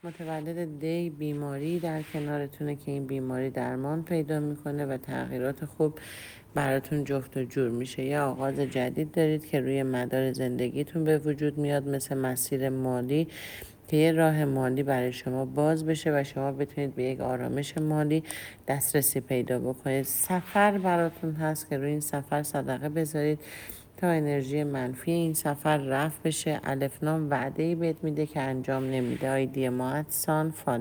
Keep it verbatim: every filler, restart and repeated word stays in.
متولد دی بیماری در کنارتونه که این بیماری درمان پیدا میکنه و تغییرات خوب براتون جفت و جور میشه. یه آغاز جدید دارید که روی مدار زندگیتون به وجود میاد، مثل مسیر مالی که یه راه مالی برای شما باز بشه و شما بتونید به یک آرامش مالی دسترسی پیدا بکنید. سفر براتون هست که روی این سفر صدقه بذارید تا انرژی منفی این سفر رفع بشه. الفنام وعده‌ای بهت میده که انجام نمیده. آیدی ما ادسان فال